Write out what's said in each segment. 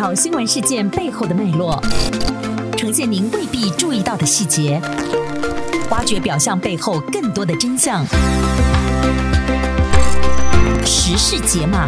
条新闻事件背后的脉络，呈现您未必注意到的细节，挖掘表象背后更多的真相。时事解码。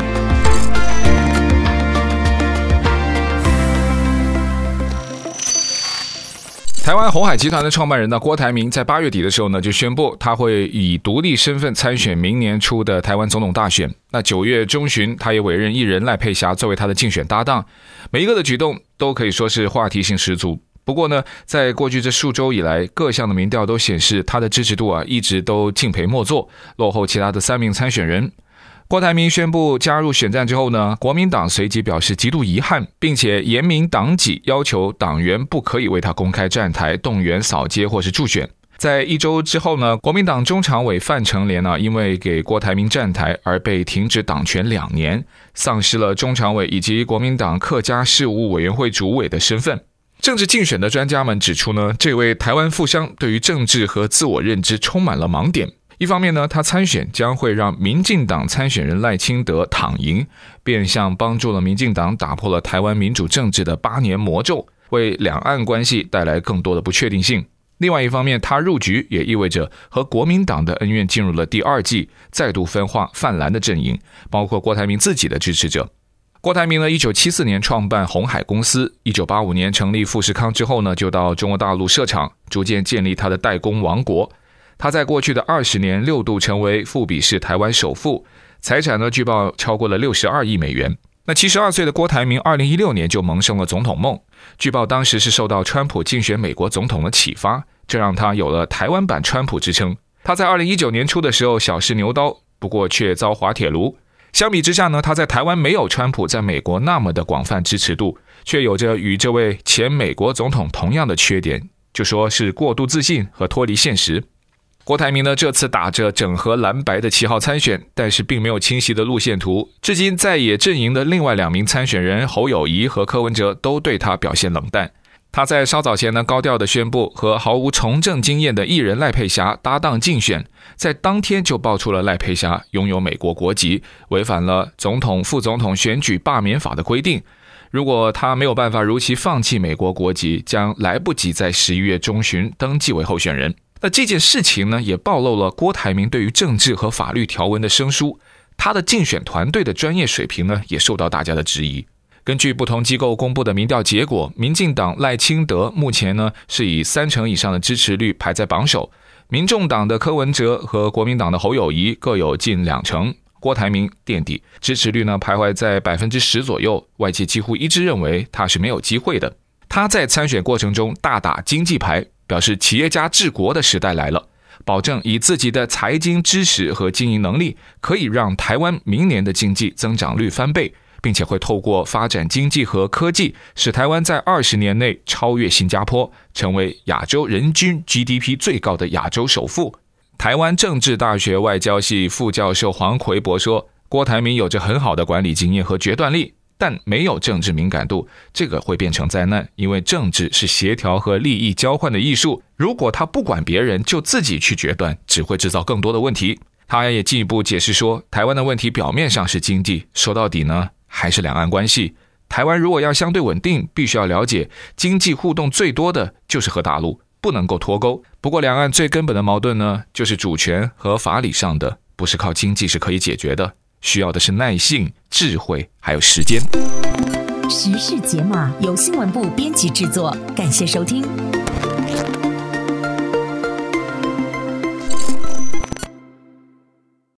台湾鸿海集团的创办人呢，郭台铭在8月底的时候呢，就宣布他会以独立身份参选明年初的台湾总统大选。那9月中旬，他也委任艺人赖佩霞作为他的竞选搭档，每一个的举动都可以说是话题性十足。不过呢，在过去这数周以来，各项的民调都显示他的支持度一直都敬陪末座，落后其他的3名参选人。郭台铭宣布加入选战之后呢，国民党随即表示极度遗憾，并且严明党纪，要求党员不可以为他公开站台、动员扫街或是助选。在1周之后呢，国民党中常委范成廉因为给郭台铭站台而被停止党权2年，丧失了中常委以及国民党客家事务委员会主委的身份。政治竞选的专家们指出呢，这位台湾富商对于政治和自我认知充满了盲点。一方面呢，他参选将会让民进党参选人赖清德躺赢，变相帮助了民进党打破了台湾民主政治的8年魔咒，为两岸关系带来更多的不确定性。另外一方面，他入局也意味着和国民党的恩怨进入了第2季，再度分化泛蓝的阵营，包括郭台铭自己的支持者。郭台铭呢，1974年创办鸿海公司，1985年成立富士康之后呢，就到中国大陆设厂，逐渐建立他的代工王国。他在过去的20年6度成为富比士台湾首富，财产呢据报超过了62亿美元。那72岁的郭台铭2016年就萌生了总统梦，据报当时是受到川普竞选美国总统的启发，这让他有了台湾版川普之称。他在2019年初的时候小试牛刀，不过却遭滑铁卢。相比之下呢，他在台湾没有川普在美国那么的广泛支持度，却有着与这位前美国总统同样的缺点，就说是过度自信和脱离现实。郭台铭呢，这次打着整合蓝白的旗号参选，但是并没有清晰的路线图。至今在野阵营的另外2名参选人侯友宜和柯文哲都对他表现冷淡。他在稍早前呢，高调的宣布和毫无从政经验的艺人赖佩霞搭档竞选，在当天就爆出了赖佩霞拥有美国国籍，违反了总统、副总统选举罢免法的规定。如果他没有办法如期放弃美国国籍，将来不及在11月中旬登记为候选人。那这件事情呢，也暴露了郭台铭对于政治和法律条文的生疏，他的竞选团队的专业水平呢，也受到大家的质疑。根据不同机构公布的民调结果，民进党赖清德目前呢是以30%以上的支持率排在榜首，民众党的柯文哲和国民党的侯友宜各有近2成，郭台铭垫底，支持率呢徘徊在10%左右，外界几乎一致认为他是没有机会的。他在参选过程中大打经济牌，表示企业家治国的时代来了，保证以自己的财经知识和经营能力，可以让台湾明年的经济增长率翻倍，并且会透过发展经济和科技，使台湾在20年内超越新加坡，成为亚洲人均 GDP 最高的亚洲首富。台湾政治大学外交系副教授黄奎博说，郭台铭有着很好的管理经验和决断力，但没有政治敏感度，这个会变成灾难，因为政治是协调和利益交换的艺术，如果他不管别人就自己去决断，只会制造更多的问题。他也进一步解释说，台湾的问题表面上是经济，说到底呢还是两岸关系。台湾如果要相对稳定，必须要了解经济互动最多的就是和大陆，不能够脱钩。不过两岸最根本的矛盾呢，就是主权和法理上的，不是靠经济是可以解决的，需要的是耐性、智慧还有时间。 时事解码由新闻部编辑制作，感谢收听。